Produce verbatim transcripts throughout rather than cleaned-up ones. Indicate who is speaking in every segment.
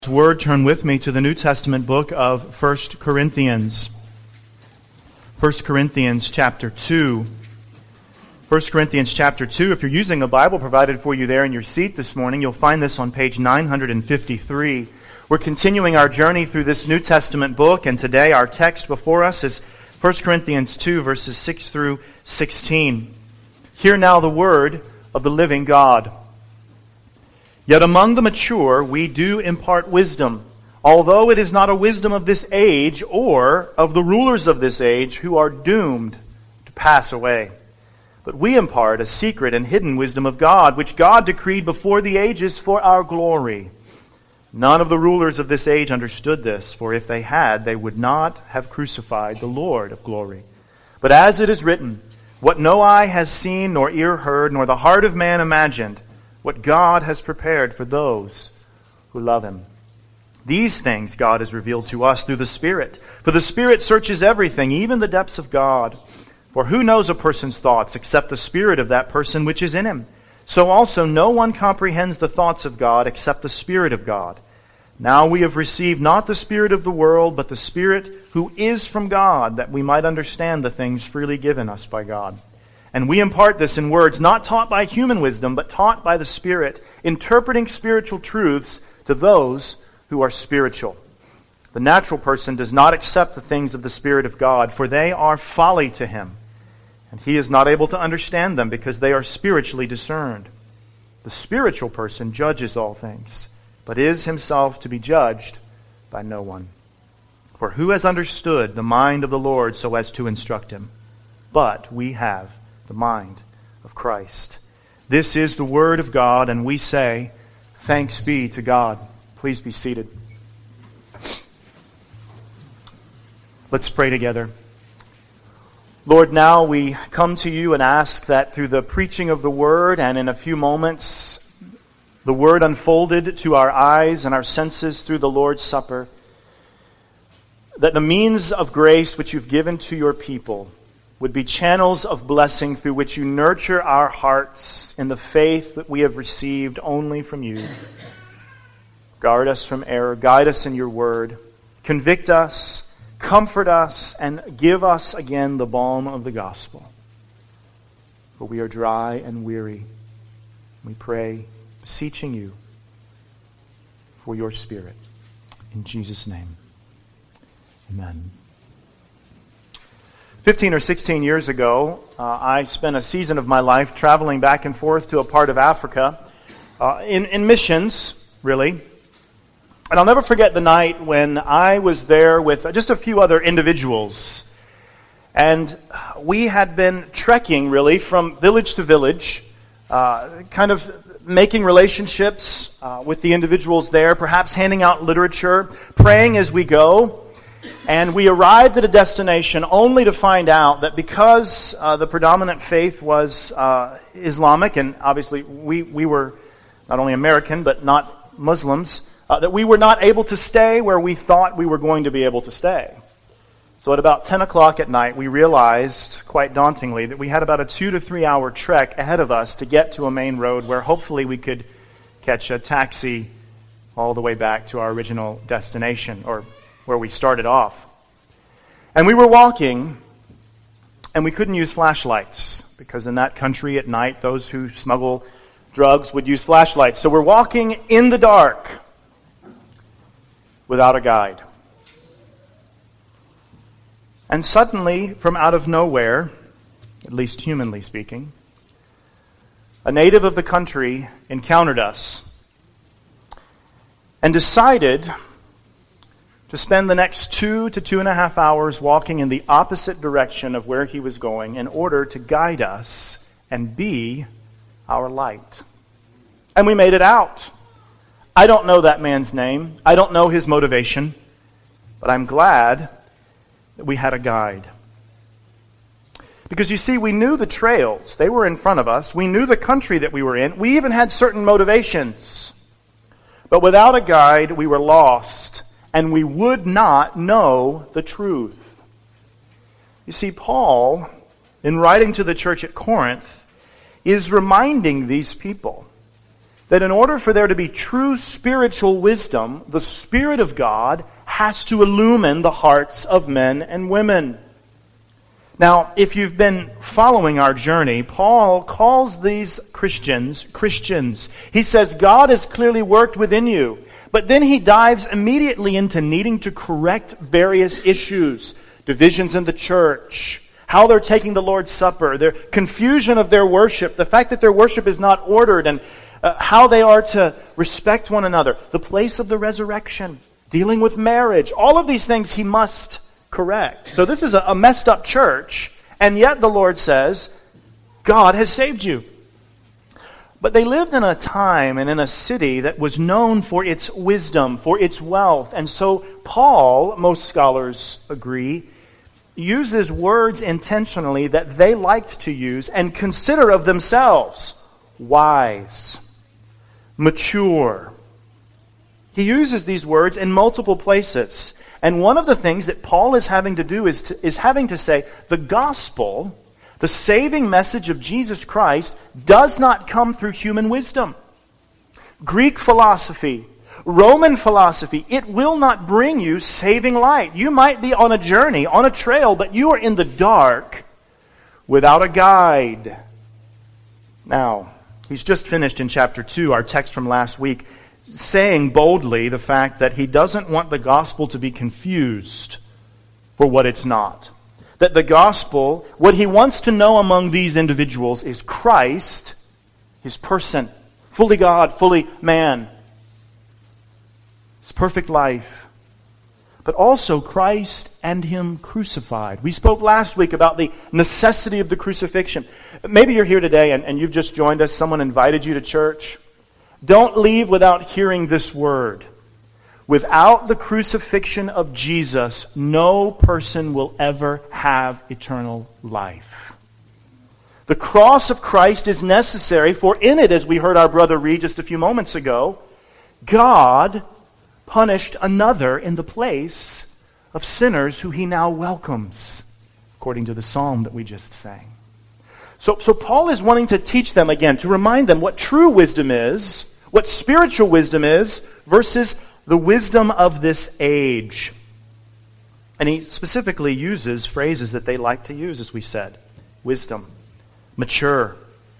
Speaker 1: Word, turn with me to the New Testament book of First Corinthians. First Corinthians chapter two. First Corinthians chapter two. If you're using a Bible provided for you there in your seat this morning, you'll find this on page nine fifty-three. We're continuing our journey through this New Testament book, and today our text before us is First Corinthians two, verses six through sixteen. Hear now the word of the living God. Yet among the mature we do impart wisdom, although it is not a wisdom of this age or of the rulers of this age who are doomed to pass away. But we impart a secret and hidden wisdom of God, which God decreed before the ages for our glory. None of the rulers of this age understood this, for if they had, they would not have crucified the Lord of glory. But as it is written, what no eye has seen, nor ear heard, nor the heart of man imagined, what God has prepared for those who love Him. These things God has revealed to us through the Spirit. For the Spirit searches everything, even the depths of God. For who knows a person's thoughts except the spirit of that person which is in him? So also no one comprehends the thoughts of God except the Spirit of God. Now we have received not the spirit of the world, but the Spirit who is from God, that we might understand the things freely given us by God. And we impart this in words not taught by human wisdom, but taught by the Spirit, interpreting spiritual truths to those who are spiritual. The natural person does not accept the things of the Spirit of God, for they are folly to him, and he is not able to understand them because they are spiritually discerned. The spiritual person judges all things, but is himself to be judged by no one. For who has understood the mind of the Lord so as to instruct him? But we have the mind of Christ. This is the word of God, and we say, thanks be to God. Please be seated. Let's pray together. Lord, now we come to you and ask that through the preaching of the word, and in a few moments, the word unfolded to our eyes and our senses through the Lord's Supper, that the means of grace which you've given to your people would be channels of blessing through which you nurture our hearts in the faith that we have received only from you. Guard us from error. Guide us in your word. Convict us, comfort us, and give us again the balm of the gospel. For we are dry and weary. We pray, beseeching you for your Spirit. In Jesus' name, amen. Fifteen or sixteen years ago, uh, I spent a season of my life traveling back and forth to a part of Africa, uh, in, in missions, really. And I'll never forget the night when I was there with just a few other individuals. And we had been trekking, really, from village to village, uh, kind of making relationships uh, with the individuals there, perhaps handing out literature, praying as we go. And we arrived at a destination only to find out that because uh, the predominant faith was uh, Islamic, and obviously we, we were not only American but not Muslims, uh, that we were not able to stay where we thought we were going to be able to stay. So at about ten o'clock at night, we realized, quite dauntingly, that we had about a two to three hour trek ahead of us to get to a main road where hopefully we could catch a taxi all the way back to our original destination, or where we started off. And we were walking, and we couldn't use flashlights, because in that country at night, those who smuggle drugs would use flashlights. So we're walking in the dark without a guide. And suddenly, from out of nowhere, at least humanly speaking, a native of the country encountered us and decided to spend the next two to two and a half hours walking in the opposite direction of where he was going in order to guide us and be our light. And we made it out. I don't know that man's name. I don't know his motivation. But I'm glad that we had a guide. Because you see, we knew the trails. They were in front of us. We knew the country that we were in. We even had certain motivations. But without a guide, we were lost. And we would not know the truth. You see, Paul, in writing to the church at Corinth, is reminding these people that in order for there to be true spiritual wisdom, the Spirit of God has to illumine the hearts of men and women. Now, if you've been following our journey, Paul calls these Christians Christians. He says God has clearly worked within you, but then he dives immediately into needing to correct various issues, divisions in the church, how they're taking the Lord's Supper, their confusion of their worship, the fact that their worship is not ordered, and uh, how they are to respect one another, the place of the resurrection, dealing with marriage. All of these things he must correct. So this is a, a messed up church, and yet the Lord says, God has saved you. But they lived in a time and in a city that was known for its wisdom, for its wealth. And so Paul, most scholars agree, uses words intentionally that they liked to use and consider of themselves wise, mature. He uses these words in multiple places. And one of the things that Paul is having to do is, to, is having to say, the gospel, the saving message of Jesus Christ, does not come through human wisdom. Greek philosophy, Roman philosophy, it will not bring you saving light. You might be on a journey, on a trail, but you are in the dark without a guide. Now, he's just finished in chapter two, our text from last week, saying boldly the fact that he doesn't want the gospel to be confused for what it's not. That the gospel, what he wants to know among these individuals is Christ, his person, fully God, fully man, his perfect life, but also Christ and him crucified. We spoke last week about the necessity of the crucifixion. Maybe you're here today and, and you've just joined us. Someone invited you to church. Don't leave without hearing this word. Without the crucifixion of Jesus, no person will ever have eternal life. The cross of Christ is necessary, for in it, as we heard our brother read just a few moments ago, God punished another in the place of sinners who he now welcomes, according to the psalm that we just sang. So, so Paul is wanting to teach them again, to remind them what true wisdom is, what spiritual wisdom is, versus the wisdom of this age. And he specifically uses phrases that they like to use, as we said. Wisdom, mature,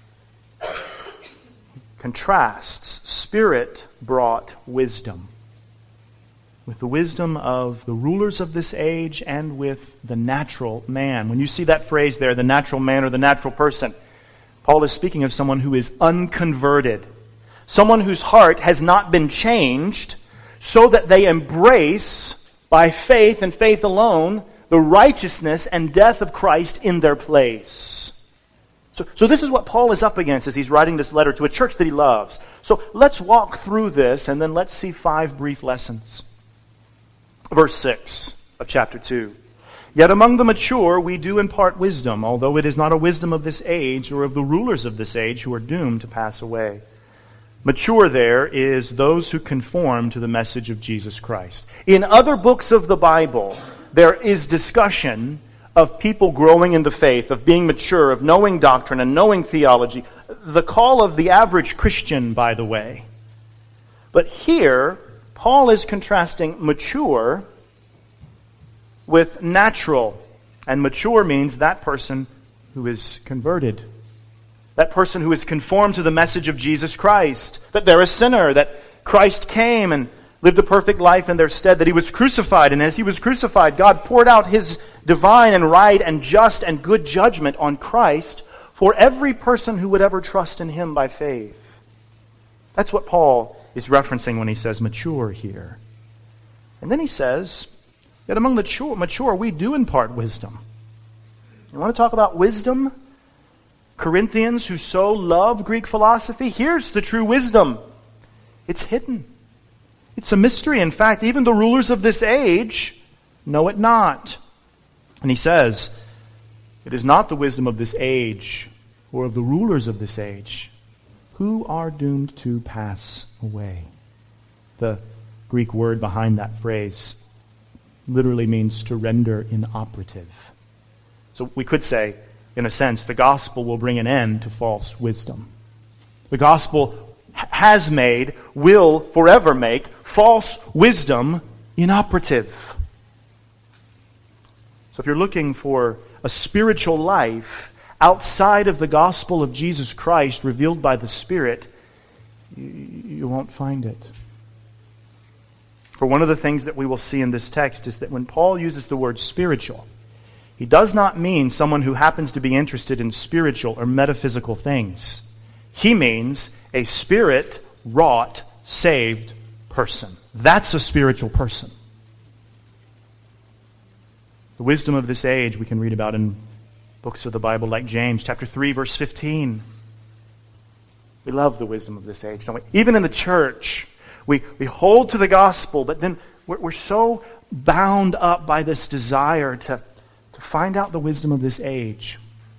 Speaker 1: contrasts Spirit-brought wisdom with the wisdom of the rulers of this age and with the natural man. When you see that phrase there, the natural man or the natural person, Paul is speaking of someone who is unconverted. Someone whose heart has not been changed so that they embrace, by faith and faith alone, the righteousness and death of Christ in their place. So, so this is what Paul is up against as he's writing this letter to a church that he loves. So let's walk through this and then let's see five brief lessons. Verse six of chapter two. Yet among the mature we do impart wisdom, although it is not a wisdom of this age or of the rulers of this age who are doomed to pass away. Mature there is those who conform to the message of Jesus Christ. In other books of the Bible, there is discussion of people growing in the faith, of being mature, of knowing doctrine and knowing theology. The call of the average Christian, by the way. But here, Paul is contrasting mature with natural. And mature means that person who is converted. That person who is conformed to the message of Jesus Christ. That they're a sinner. That Christ came and lived a perfect life in their stead. That he was crucified. And as he was crucified, God poured out his divine and right and just and good judgment on Christ for every person who would ever trust in him by faith. That's what Paul is referencing when he says mature here. And then he says that among the mature, mature we do impart wisdom. You want to talk about wisdom? Corinthians who so love Greek philosophy, here's the true wisdom. It's hidden. It's a mystery. In fact, even the rulers of this age know it not. And he says, it is not the wisdom of this age or of the rulers of this age who are doomed to pass away. The Greek word behind that phrase literally means to render inoperative. So we could say, in a sense, the gospel will bring an end to false wisdom. The gospel has made, will forever make false wisdom inoperative. So if you're looking for a spiritual life outside of the gospel of Jesus Christ revealed by the Spirit, you, you won't find it. For one of the things that we will see in this text is that when Paul uses the word spiritual, he does not mean someone who happens to be interested in spiritual or metaphysical things. He means a Spirit-wrought, saved person. That's a spiritual person. The wisdom of this age we can read about in books of the Bible like James chapter three, verse fifteen. We love the wisdom of this age, don't we? Even in the church, we, we hold to the gospel, but then we're, we're so bound up by this desire to, to find out the wisdom of this age.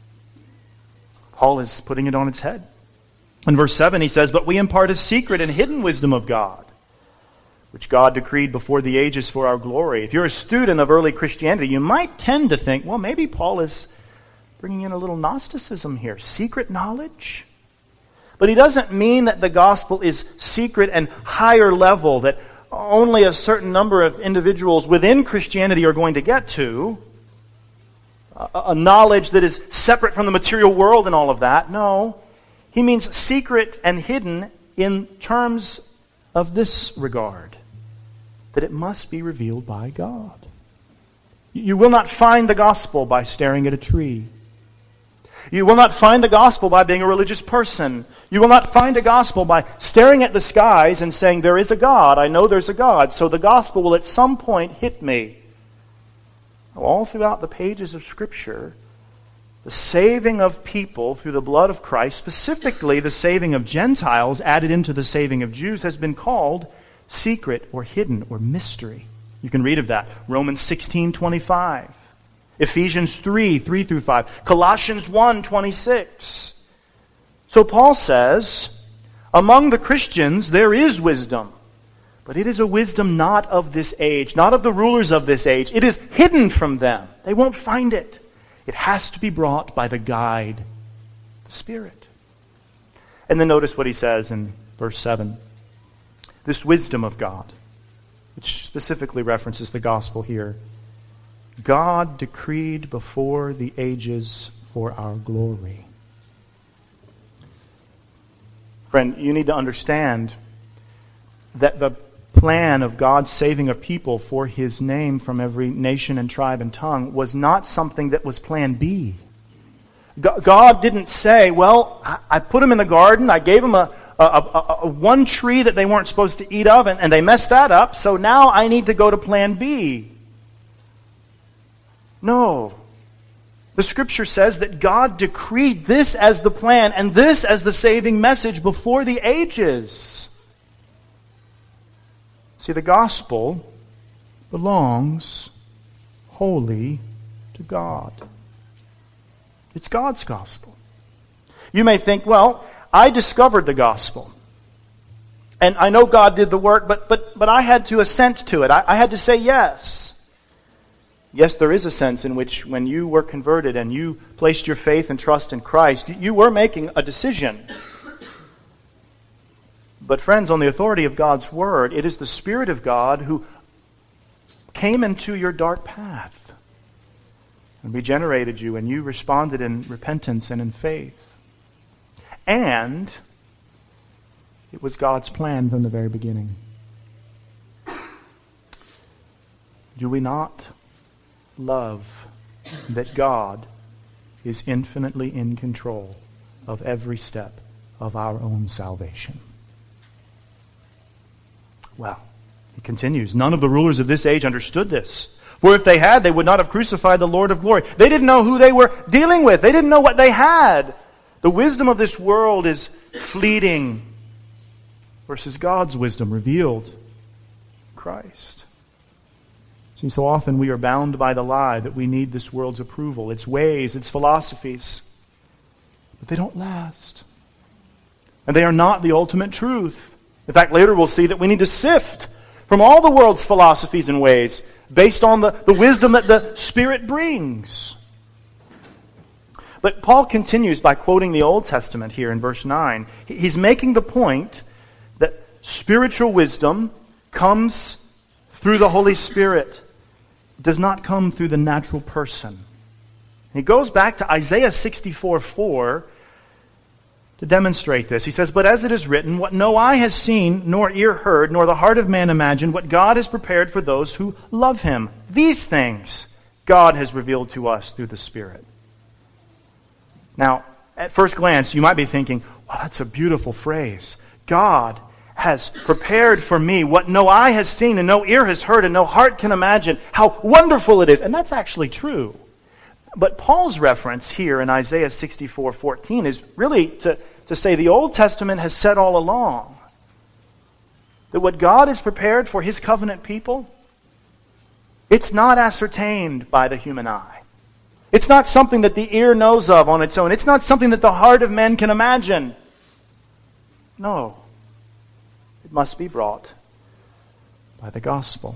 Speaker 1: Paul is putting it on its head. In verse seven he says, "But we impart a secret and hidden wisdom of God, which God decreed before the ages for our glory." If you're a student of early Christianity, you might tend to think, well, maybe Paul is bringing in a little Gnosticism here. Secret knowledge? But he doesn't mean that the gospel is secret and higher level, that only a certain number of individuals within Christianity are going to get to. A, a knowledge that is separate from the material world and all of that. No. He means secret and hidden in terms of this regard, that it must be revealed by God. You will not find the gospel by staring at a tree. You will not find the gospel by being a religious person. You will not find a gospel by staring at the skies and saying, there is a God, I know there's a God, so the gospel will at some point hit me. All throughout the pages of Scripture, the saving of people through the blood of Christ, specifically the saving of Gentiles added into the saving of Jews, has been called secret or hidden or mystery. You can read of that. Romans sixteen twenty-five. Ephesians three, three through five. Colossians one, twenty-six. So Paul says, among the Christians there is wisdom, but it is a wisdom not of this age, not of the rulers of this age. It is hidden from them. They won't find it. It has to be brought by the guide, the Spirit. And then notice what he says in verse seven. This wisdom of God, which specifically references the gospel here, God decreed before the ages for our glory. Friend, you need to understand that the plan of God saving a people for His name from every nation and tribe and tongue was not something that was plan B. God didn't say, well, I put them in the garden, I gave them a, a, a, a one tree that they weren't supposed to eat of, and, and they messed that up, so now I need to go to plan B. No. The Scripture says that God decreed this as the plan and this as the saving message before the ages. See, the gospel belongs wholly to God. It's God's gospel. You may think, well, I discovered the gospel. And I know God did the work, but but but I had to assent to it. I, I had to say yes. Yes, there is a sense in which when you were converted and you placed your faith and trust in Christ, you were making a decision. But friends, on the authority of God's Word, it is the Spirit of God who came into your dark path and regenerated you, and you responded in repentance and in faith. And it was God's plan from the very beginning. Do we not love that God is infinitely in control of every step of our own salvation? Well, he continues, none of the rulers of this age understood this. For if they had, they would not have crucified the Lord of glory. They didn't know who they were dealing with. They didn't know what they had. The wisdom of this world is fleeting versus God's wisdom revealed in Christ. See, so often we are bound by the lie that we need this world's approval, its ways, its philosophies. But they don't last. And they are not the ultimate truth. In fact, later we'll see that we need to sift from all the world's philosophies and ways based on the, the wisdom that the Spirit brings. But Paul continues by quoting the Old Testament here in verse nine. He's making the point that spiritual wisdom comes through the Holy Spirit. It does not come through the natural person. He goes back to Isaiah sixty-four four to demonstrate this. He says, "But as it is written, what no eye has seen, nor ear heard, nor the heart of man imagined, what God has prepared for those who love Him. These things God has revealed to us through the Spirit." Now, at first glance, you might be thinking, wow, that's a beautiful phrase. God has prepared for me what no eye has seen and no ear has heard and no heart can imagine. How wonderful it is. And that's actually true. But Paul's reference here in Isaiah sixty-four fourteen is really to, to say the Old Testament has said all along that what God has prepared for His covenant people, it's not ascertained by the human eye. It's not something that the ear knows of on its own. It's not something that the heart of men can imagine. No. It must be brought by the gospel.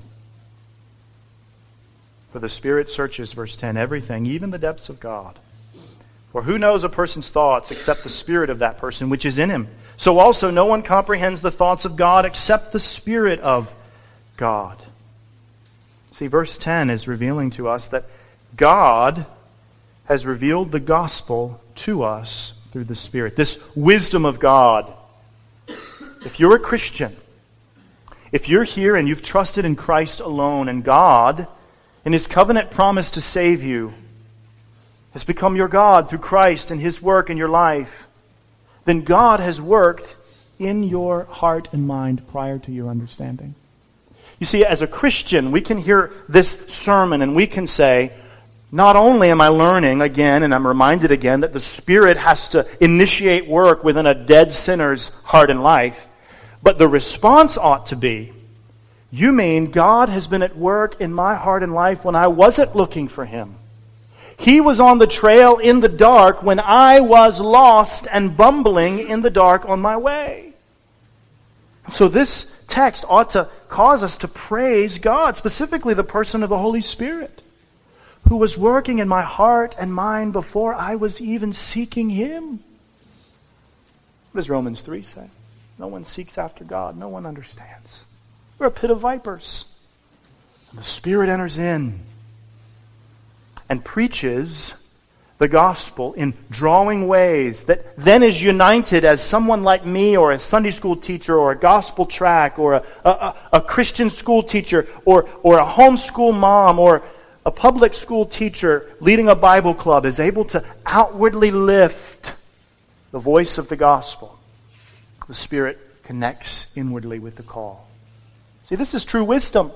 Speaker 1: For the Spirit searches, verse ten, everything, even the depths of God. For who knows a person's thoughts except the spirit of that person which is in him? So also no one comprehends the thoughts of God except the Spirit of God. See, verse ten is revealing to us that God has revealed the gospel to us through the Spirit. This wisdom of God. If you're a Christian, if you're here and you've trusted in Christ alone, and God, in His covenant promise to save you, has become your God through Christ and His work in your life, then God has worked in your heart and mind prior to your understanding. You see, as a Christian, we can hear this sermon and we can say, not only am I learning again, and I'm reminded again that the Spirit has to initiate work within a dead sinner's heart and life, but the response ought to be, you mean God has been at work in my heart and life when I wasn't looking for Him. He was on the trail in the dark when I was lost and bumbling in the dark on my way. So this text ought to cause us to praise God, specifically the person of the Holy Spirit, who was working in my heart and mind before I was even seeking Him. What does Romans three say? No one seeks after God. No one understands. We're a pit of vipers. And the Spirit enters in and preaches the gospel in drawing ways that then is united as someone like me or a Sunday school teacher or a gospel track or a, a, a Christian school teacher or, or a homeschool mom or a public school teacher leading a Bible club is able to outwardly lift the voice of the gospel. The Spirit connects inwardly with the call. See, this is true wisdom.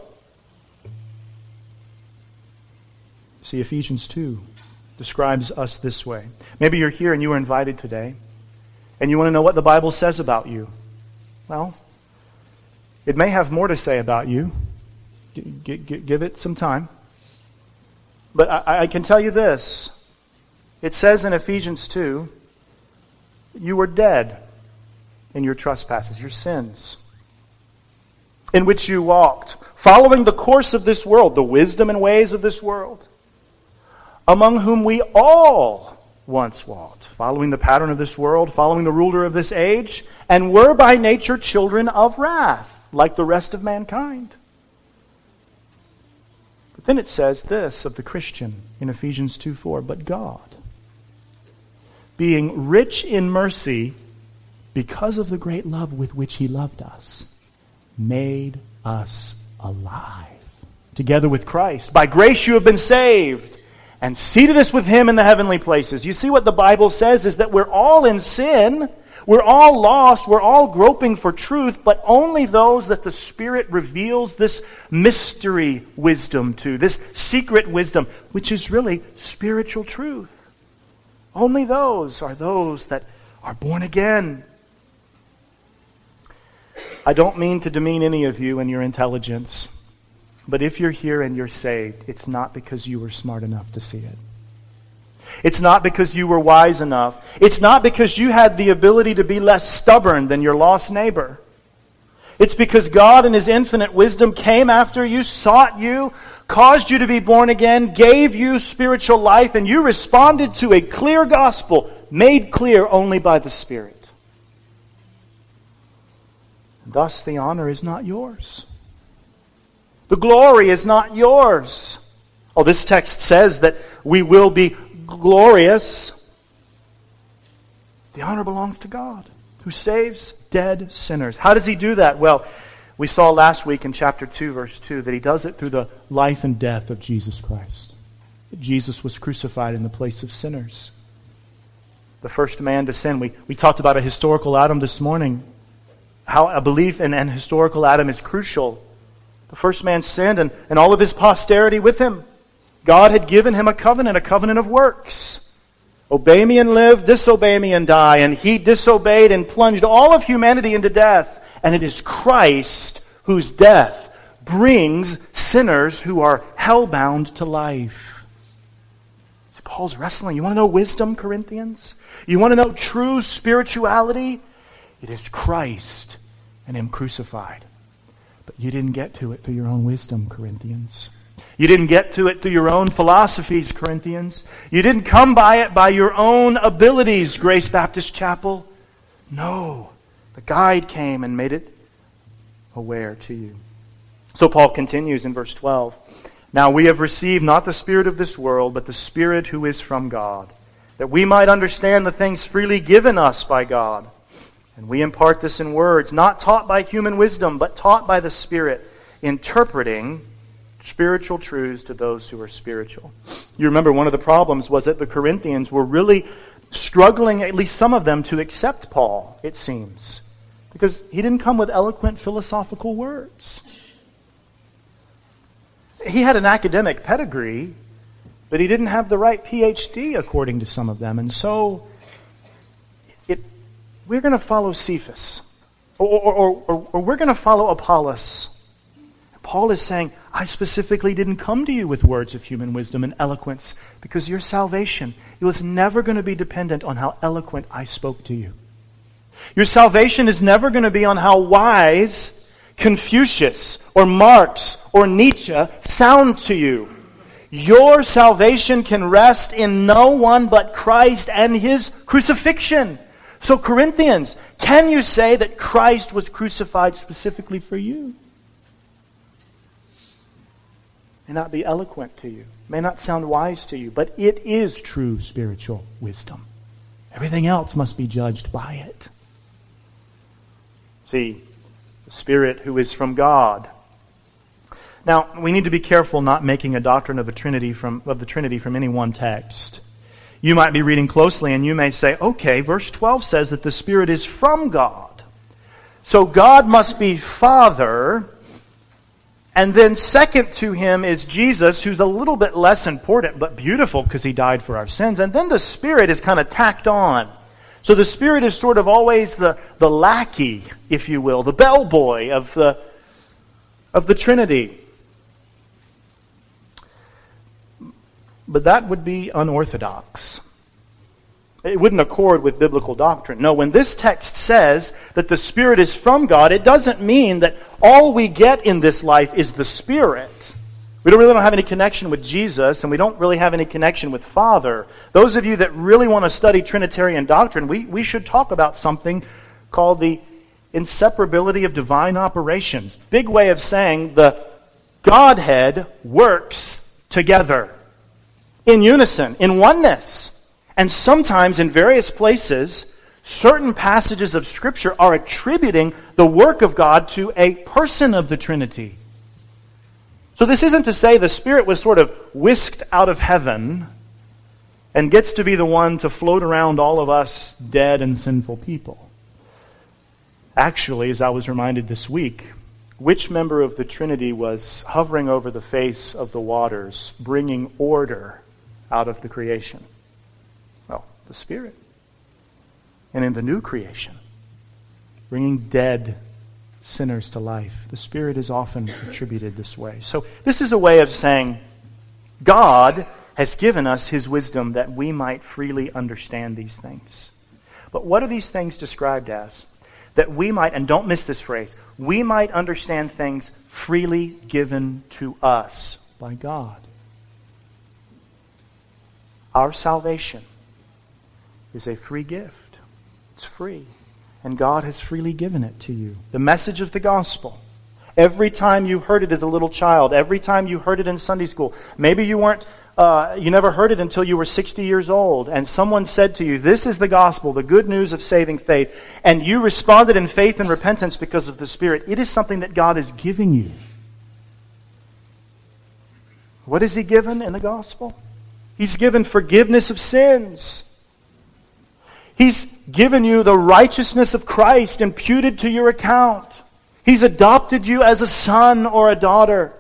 Speaker 1: See, Ephesians two describes us this way. Maybe you're here and you were invited today, and you want to know what the Bible says about you. Well, it may have more to say about you. G- g- give it some time. But I, I can tell you this. It says in Ephesians two, you were dead in your trespasses, your sins, in which you walked, following the course of this world, the wisdom and ways of this world, among whom we all once walked, following the pattern of this world, following the ruler of this age, and were by nature children of wrath, like the rest of mankind. But then it says this of the Christian in Ephesians two four, but God, being rich in mercy, because of the great love with which He loved us, made us alive together with Christ. By grace you have been saved, and seated us with Him in the heavenly places. You see what the Bible says is that we're all in sin, we're all lost, we're all groping for truth, but only those that the Spirit reveals this mystery wisdom to, this secret wisdom, which is really spiritual truth. Only those are those that are born again. I don't mean to demean any of you and your intelligence, but if you're here and you're saved, it's not because you were smart enough to see it. It's not because you were wise enough. It's not because you had the ability to be less stubborn than your lost neighbor. It's because God in His infinite wisdom came after you, sought you, caused you to be born again, gave you spiritual life, and you responded to a clear gospel made clear only by the Spirit. Thus, the honor is not yours. The glory is not yours. Oh, this text says that we will be glorious. The honor belongs to God, who saves dead sinners. How does He do that? Well, we saw last week in chapter two, verse two, that He does it through the life and death of Jesus Christ. Jesus was crucified in the place of sinners. The first man to sin. We, we talked about a historical Adam this morning. How a belief in an historical Adam is crucial. The first man sinned, and, and all of his posterity with him. God had given him a covenant, a covenant of works. Obey me and live, disobey me and die. And he disobeyed and plunged all of humanity into death. And it is Christ whose death brings sinners who are hell-bound to life. See, Paul's wrestling. You want to know wisdom, Corinthians? You want to know true spirituality? It is Christ and Him crucified. But you didn't get to it through your own wisdom, Corinthians. You didn't get to it through your own philosophies, Corinthians. You didn't come by it by your own abilities, Grace Baptist Chapel. No. The guide came and made it aware to you. So Paul continues in verse twelve. Now we have received not the spirit of this world, but the Spirit who is from God, that we might understand the things freely given us by God. And we impart this in words, not taught by human wisdom, but taught by the Spirit, interpreting spiritual truths to those who are spiritual. You remember one of the problems was that the Corinthians were really struggling, at least some of them, to accept Paul, it seems. Because he didn't come with eloquent philosophical words. He had an academic pedigree, but he didn't have the right P H D according to some of them. And so it, we're going to follow Cephas. Or, or, or, or we're going to follow Apollos. Paul is saying, I specifically didn't come to you with words of human wisdom and eloquence, because your salvation, it was never going to be dependent on how eloquent I spoke to you. Your salvation is never going to be on how wise Confucius or Marx or Nietzsche sound to you. Your salvation can rest in no one but Christ and His crucifixion. So Corinthians, can you say that Christ was crucified specifically for you? May not be eloquent to you, may not sound wise to you, but it is true spiritual wisdom. Everything else must be judged by it. See, the Spirit who is from God. Now, we need to be careful not making a doctrine of the Trinity from of the Trinity from any one text. You might be reading closely and you may say, okay, verse twelve says that the Spirit is from God. So God must be Father. And then second to Him is Jesus, who's a little bit less important, but beautiful because He died for our sins. And then the Spirit is kind of tacked on. So the Spirit is sort of always the, the lackey, if you will, the bellboy of the, of the Trinity. But that would be unorthodox. It wouldn't accord with biblical doctrine. No, when this text says that the Spirit is from God, it doesn't mean that all we get in this life is the Spirit. We don't really don't have any connection with Jesus, and we don't really have any connection with Father. Those of you that really want to study Trinitarian doctrine, we, we should talk about something called the inseparability of divine operations. Big way of saying the Godhead works together, in unison, in oneness. And sometimes in various places, certain passages of Scripture are attributing the work of God to a person of the Trinity. So this isn't to say the Spirit was sort of whisked out of heaven and gets to be the one to float around all of us dead and sinful people. Actually, as I was reminded this week, which member of the Trinity was hovering over the face of the waters, bringing order out of the creation? Well, the Spirit. And in the new creation, bringing dead sinners to life. The Spirit is often attributed this way. So this is a way of saying God has given us His wisdom that we might freely understand these things. But what are these things described as? That we might, and don't miss this phrase, we might understand things freely given to us by God. Our salvation is a free gift. It's free. And God has freely given it to you. The message of the gospel. Every time you heard it as a little child, every time you heard it in Sunday school, maybe you weren't, uh, you never heard it until you were sixty years old, and someone said to you, this is the gospel, the good news of saving faith, and you responded in faith and repentance because of the Spirit. It is something that God is giving you. What is He given in the gospel? He's given forgiveness of sins. He's given you the righteousness of Christ imputed to your account. He's adopted you as a son or a daughter.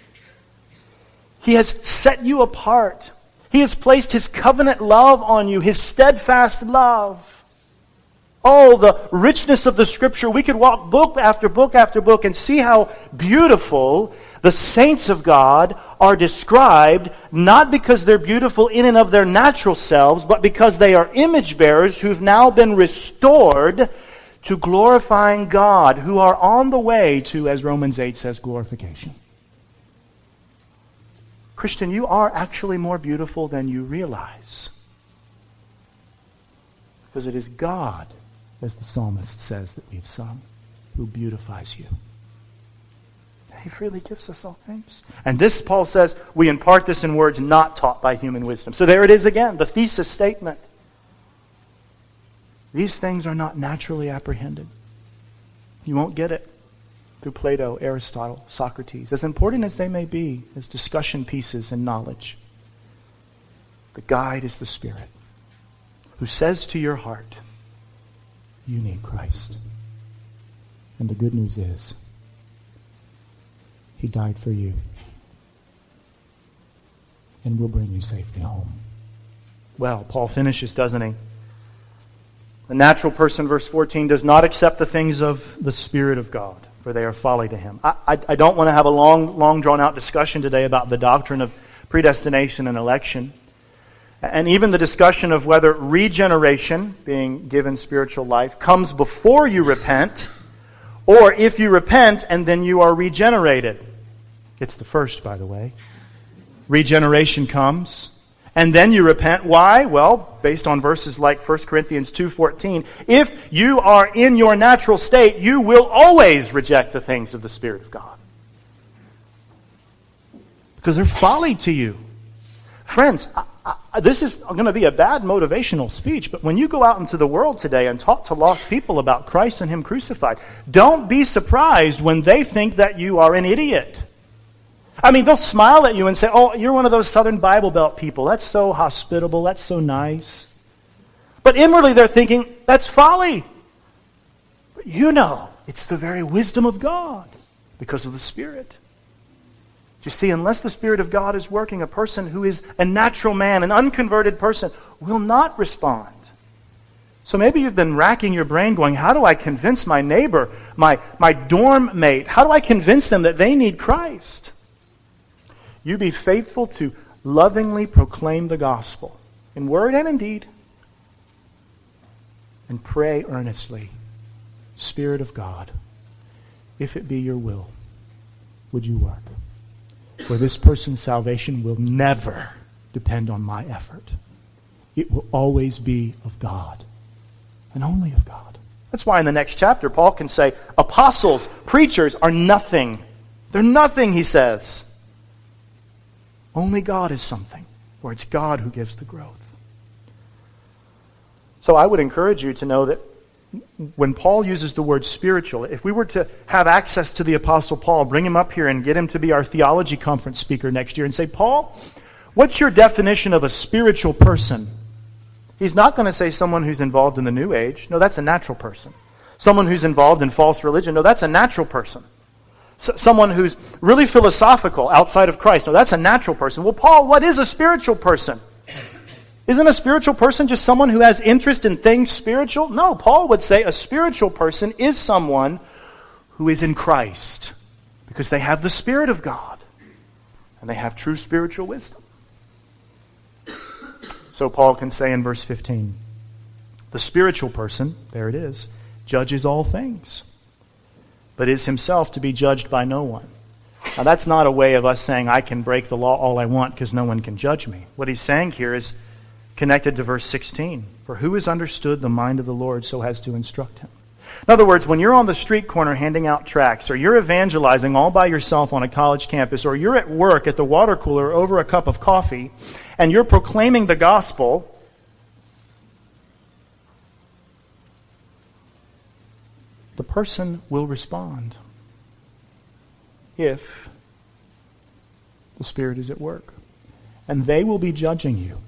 Speaker 1: He has set you apart. He has placed His covenant love on you, His steadfast love. Oh, the richness of the Scripture. We could walk book after book after book and see how beautiful the saints of God are described, not because they're beautiful in and of their natural selves, but because they are image bearers who've now been restored to glorifying God, who are on the way to, as Romans eight says, glorification. Christian, you are actually more beautiful than you realize. Because it is God, as the psalmist says that we've sung, who beautifies you. He freely gives us all things. And this, Paul says, we impart this in words not taught by human wisdom. So there it is again, the thesis statement. These things are not naturally apprehended. You won't get it through Plato, Aristotle, Socrates, as important as they may be as discussion pieces in knowledge. The guide is the Spirit, who says to your heart, you need Christ. And the good news is, He died for you and will bring you safely home. Well, Paul finishes, doesn't he? The natural person, verse fourteen, does not accept the things of the Spirit of God, for they are folly to him. I, I, I don't want to have a long, long drawn-out discussion today about the doctrine of predestination and election, and even the discussion of whether regeneration, being given spiritual life, comes before you repent, or if you repent and then you are regenerated. It's the first, by the way. Regeneration comes, and then you repent. Why? Well, based on verses like First Corinthians two fourteen, if you are in your natural state, you will always reject the things of the Spirit of God. Because they're folly to you. Friends, I, I, this is going to be a bad motivational speech, but when you go out into the world today and talk to lost people about Christ and Him crucified, don't be surprised when they think that you are an idiot. I mean, they'll smile at you and say, oh, you're one of those Southern Bible Belt people. That's so hospitable. That's so nice. But inwardly they're thinking, that's folly. But you know, it's the very wisdom of God because of the Spirit. You see, unless the Spirit of God is working, a person who is a natural man, an unconverted person, will not respond. So maybe you've been racking your brain going, how do I convince my neighbor, my, my dorm mate, how do I convince them that they need Christ? You be faithful to lovingly proclaim the gospel, in word and in deed, and pray earnestly, Spirit of God, if it be your will, would you work? For this person's salvation will never depend on my effort. It will always be of God, and only of God. That's why in the next chapter, Paul can say, apostles, preachers are nothing. They're nothing, he says. Only God is something, for it's God who gives the growth. So I would encourage you to know that when Paul uses the word spiritual, if we were to have access to the Apostle Paul, bring him up here and get him to be our theology conference speaker next year and say, Paul, what's your definition of a spiritual person? He's not going to say someone who's involved in the New Age. No, that's a natural person. Someone who's involved in false religion. No, that's a natural person. So, someone who's really philosophical outside of Christ. No, that's a natural person. Well, Paul, what is a spiritual person? Isn't a spiritual person just someone who has interest in things spiritual? No, Paul would say a spiritual person is someone who is in Christ because they have the Spirit of God and they have true spiritual wisdom. So Paul can say in verse fifteen, the spiritual person, there it is, judges all things, but is himself to be judged by no one. Now, that's not a way of us saying I can break the law all I want because no one can judge me. What he's saying here is connected to verse sixteen. For who has understood the mind of the Lord so as to instruct him? In other words, when you're on the street corner handing out tracts, or you're evangelizing all by yourself on a college campus, or you're at work at the water cooler over a cup of coffee, and you're proclaiming the gospel, the person will respond if the Spirit is at work. And they will be judging you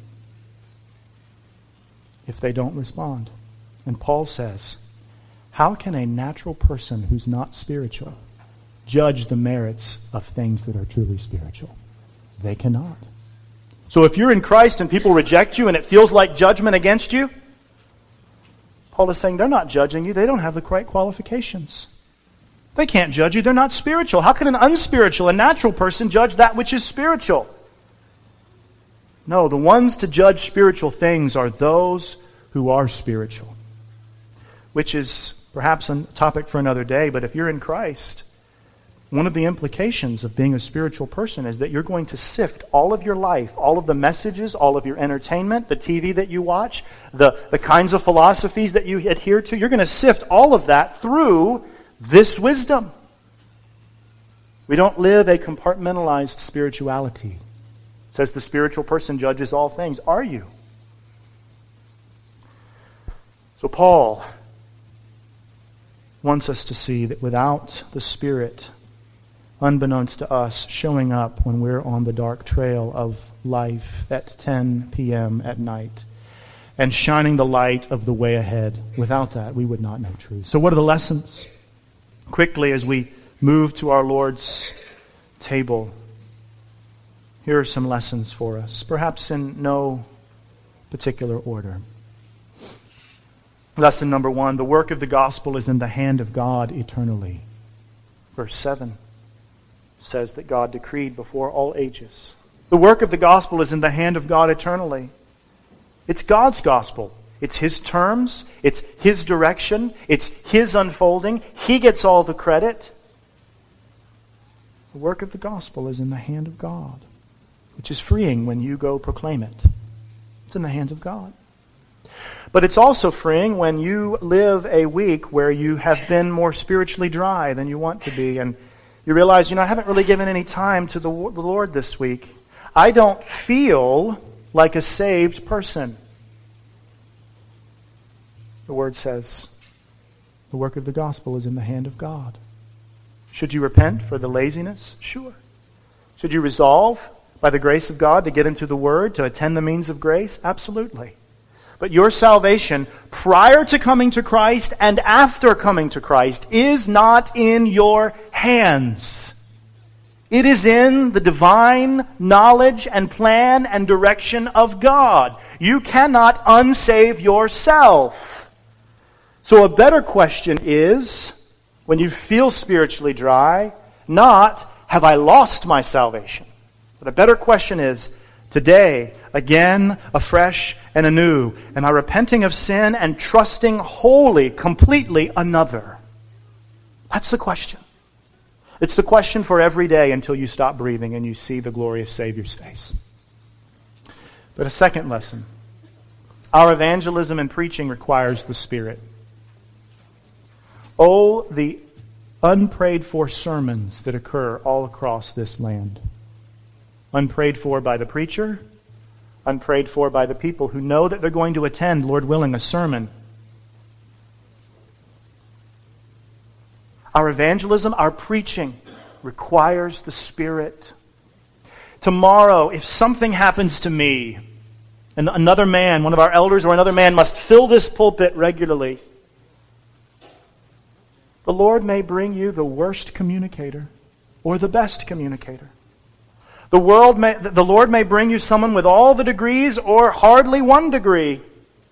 Speaker 1: if they don't respond. And Paul says, how can a natural person who's not spiritual judge the merits of things that are truly spiritual? They cannot. So if you're in Christ and people reject you and it feels like judgment against you, Paul is saying they're not judging you. They don't have the right qualifications. They can't judge you. They're not spiritual. How can an unspiritual, a natural person, judge that which is spiritual? No, the ones to judge spiritual things are those who are spiritual. Which is perhaps a topic for another day, but if you're in Christ, one of the implications of being a spiritual person is that you're going to sift all of your life, all of the messages, all of your entertainment, the T V that you watch, the, the kinds of philosophies that you adhere to. You're going to sift all of that through this wisdom. We don't live a compartmentalized spirituality. It says the spiritual person judges all things. Are you? So Paul wants us to see that without the Spirit, unbeknownst to us, showing up when we're on the dark trail of life at ten p.m. at night and shining the light of the way ahead, without that, we would not know truth. So what are the lessons? Quickly, as we move to our Lord's table, here are some lessons for us, perhaps in no particular order. Lesson number one, the work of the gospel is in the hand of God eternally. Verse seven says that God decreed before all ages. The work of the gospel is in the hand of God eternally. It's God's gospel. It's His terms. It's His direction. It's His unfolding. He gets all the credit. The work of the gospel is in the hand of God, which is freeing when you go proclaim it. It's in the hands of God. But it's also freeing when you live a week where you have been more spiritually dry than you want to be, and you realize, you know, I haven't really given any time to the Lord this week. I don't feel like a saved person. The Word says, the work of the gospel is in the hand of God. Should you repent for the laziness? Sure. Should you resolve, by the grace of God, to get into the Word, to attend the means of grace? Absolutely. But your salvation, prior to coming to Christ and after coming to Christ, is not in your hands. It is in the divine knowledge and plan and direction of God. You cannot unsave yourself. So a better question is, when you feel spiritually dry, not, have I lost my salvation? But a better question is, today, again, afresh and anew, am I repenting of sin and trusting wholly, completely another? That's the question. It's the question for every day until you stop breathing and you see the glorious Savior's face. But a second lesson. Our evangelism and preaching requires the Spirit. Oh, the unprayed for sermons that occur all across this land. Unprayed for by the preacher, unprayed for by the people who know that they're going to attend, Lord willing, a sermon. Our evangelism, our preaching requires the Spirit. Tomorrow, if something happens to me, and another man, one of our elders or another man must fill this pulpit regularly, the Lord may bring you the worst communicator or the best communicator. The world may, the Lord may bring you someone with all the degrees or hardly one degree.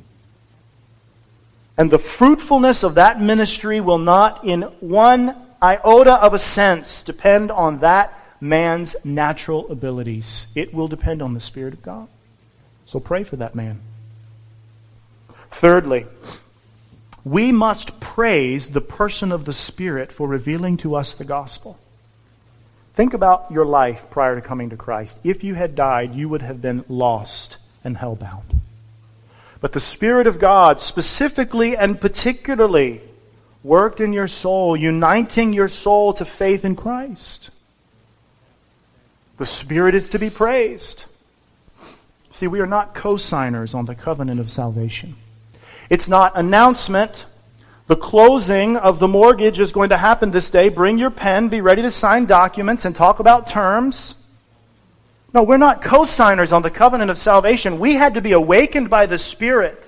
Speaker 1: And the fruitfulness of that ministry will not in one iota of a sense depend on that man's natural abilities. It will depend on the Spirit of God. So pray for that man. Thirdly, we must praise the person of the Spirit for revealing to us the gospel. Think about your life prior to coming to Christ. If you had died, you would have been lost and hellbound. But the Spirit of God specifically and particularly worked in your soul, uniting your soul to faith in Christ. The Spirit is to be praised. See, we are not co-signers on the covenant of salvation. It's not announcement. The closing of the mortgage is going to happen this day. Bring your pen, be ready to sign documents and talk about terms. No, we're not co-signers on the covenant of salvation. We had to be awakened by the Spirit.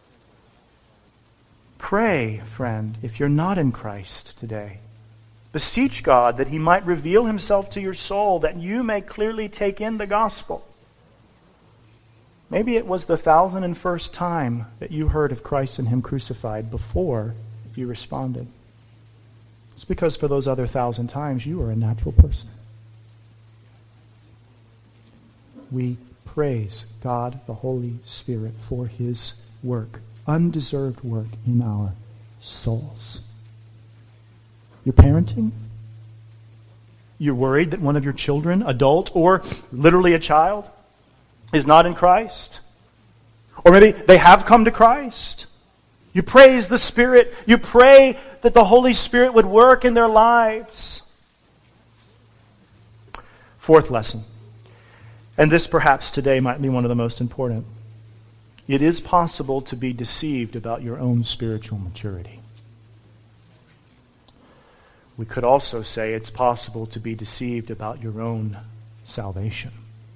Speaker 1: Pray, friend, if you're not in Christ today. Beseech God that He might reveal Himself to your soul, that you may clearly take in the gospel. Maybe it was the thousand and first time that you heard of Christ and Him crucified before you responded. It's because for those other thousand times you were a natural person. We praise God, the Holy Spirit, for His work, undeserved work in our souls. You're parenting? You're worried that one of your children, adult or literally a child, is not in Christ? Or maybe they have come to Christ. You praise the Spirit. You pray that the Holy Spirit would work in their lives. Fourth lesson, and this perhaps today might be one of the most important. It is possible to be deceived about your own spiritual maturity. We could also say it's possible to be deceived about your own salvation.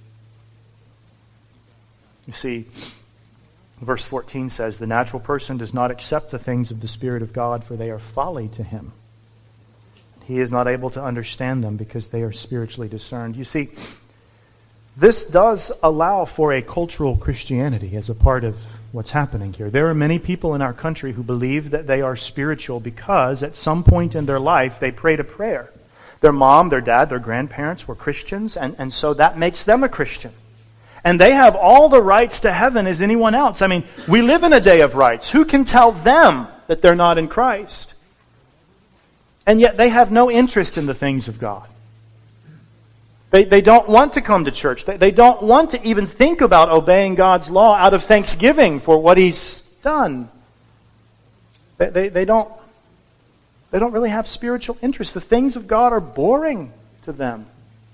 Speaker 1: You see, verse fourteen says, the natural person does not accept the things of the Spirit of God, for they are folly to him. He is not able to understand them because they are spiritually discerned. You see, this does allow for a cultural Christianity as a part of what's happening here. There are many people in our country who believe that they are spiritual because at some point in their life they prayed a prayer. Their mom, their dad, their grandparents were Christians, and, and so that makes them a Christian. And they have all the rights to heaven as anyone else. I mean, we live in a day of rights. Who can tell them that they're not in Christ? And yet they have no interest in the things of God. They, they don't want to come to church. They, they don't want to even think about obeying God's law out of thanksgiving for what He's done. They, they, they, don't, they don't really have spiritual interest. The things of God are boring to them.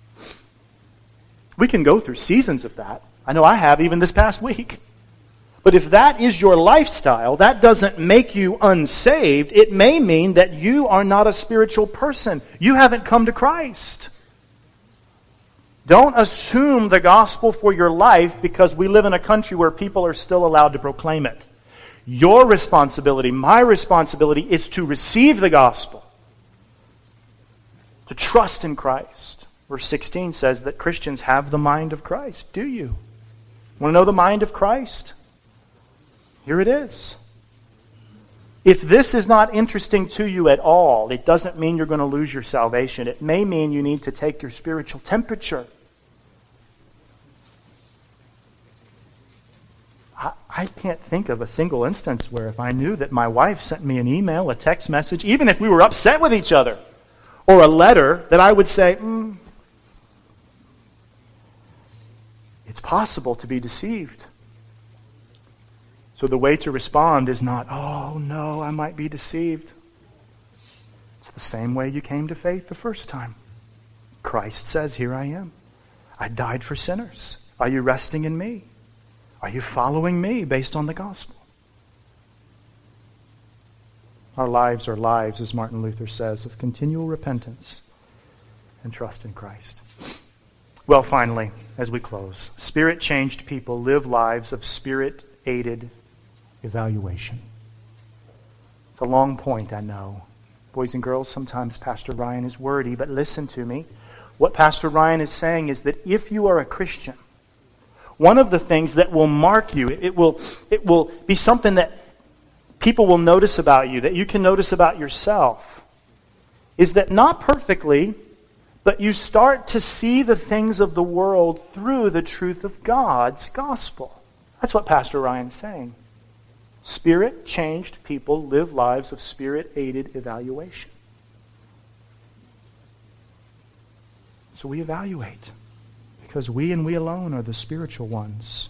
Speaker 1: We can go through seasons of that. I know I have, even this past week. But if that is your lifestyle, that doesn't make you unsaved. It may mean that you are not a spiritual person. You haven't come to Christ. Don't assume the gospel for your life because we live in a country where people are still allowed to proclaim it. Your responsibility, my responsibility, is to receive the gospel, to trust in Christ. Verse sixteen says that Christians have the mind of Christ. Do you? Want to know the mind of Christ? Here it is. If this is not interesting to you at all, it doesn't mean you're going to lose your salvation. It may mean you need to take your spiritual temperature. I, I can't think of a single instance where if I knew that my wife sent me an email, a text message, even if we were upset with each other, or a letter, that I would say, mm, it's possible to be deceived. So the way to respond is not, oh no, I might be deceived. It's the same way you came to faith the first time. Christ says, here I am. I died for sinners. Are you resting in me? Are you following me based on the gospel? Our lives are lives, as Martin Luther says, of continual repentance and trust in Christ. Well, finally, as we close, Spirit-changed people live lives of Spirit-aided evaluation. It's a long point, I know. Boys and girls, sometimes Pastor Ryan is wordy, but listen to me. What Pastor Ryan is saying is that if you are a Christian, one of the things that will mark you, it will, it will be something that people will notice about you, that you can notice about yourself, is that not perfectly, but you start to see the things of the world through the truth of God's gospel. That's what Pastor Ryan is saying. Spirit-changed people live lives of Spirit-aided evaluation. So we evaluate, because we and we alone are the spiritual ones.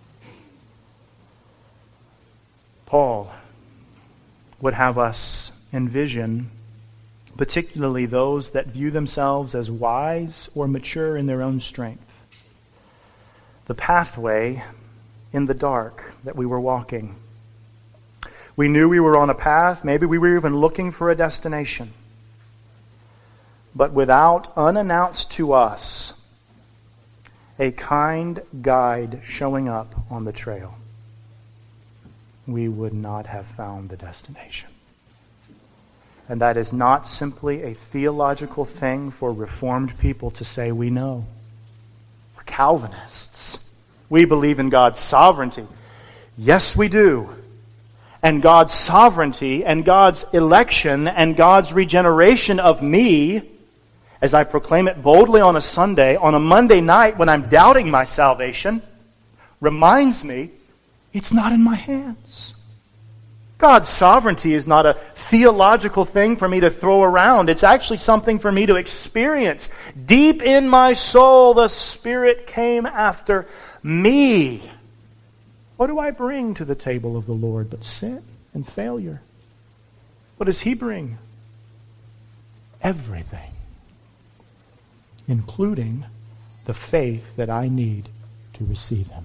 Speaker 1: Paul would have us envision, particularly those that view themselves as wise or mature in their own strength, the pathway in the dark that we were walking. We knew we were on a path. Maybe we were even looking for a destination. But without, unannounced to us, a kind guide showing up on the trail, we would not have found the destination. And that is not simply a theological thing for Reformed people to say we know. We're Calvinists. We believe in God's sovereignty. Yes, we do. And God's sovereignty and God's election and God's regeneration of me, as I proclaim it boldly on a Sunday, on a Monday night when I'm doubting my salvation, reminds me it's not in my hands. God's sovereignty is not a theological thing for me to throw around. It's actually something for me to experience. Deep in my soul, the Spirit came after me. What do I bring to the table of the Lord but sin and failure? What does He bring? Everything, including the faith that I need to receive Him.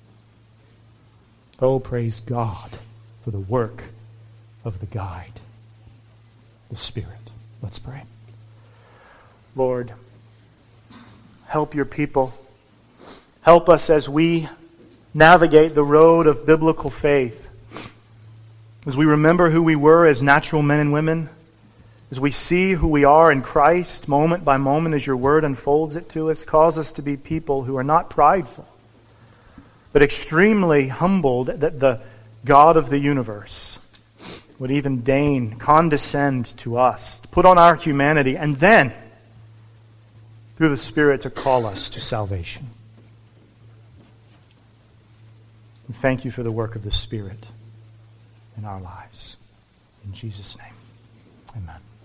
Speaker 1: Oh, praise God for the work of the guide, the Spirit. Let's pray. Lord, help your people. Help us as we navigate the road of biblical faith. As we remember who we were as natural men and women, as we see who we are in Christ moment by moment as your word unfolds it to us, cause us to be people who are not prideful, but extremely humbled that the God of the universe would even deign, condescend to us, to put on our humanity, and then, through the Spirit, to call us to salvation. And thank you for the work of the Spirit in our lives. In Jesus' name, amen.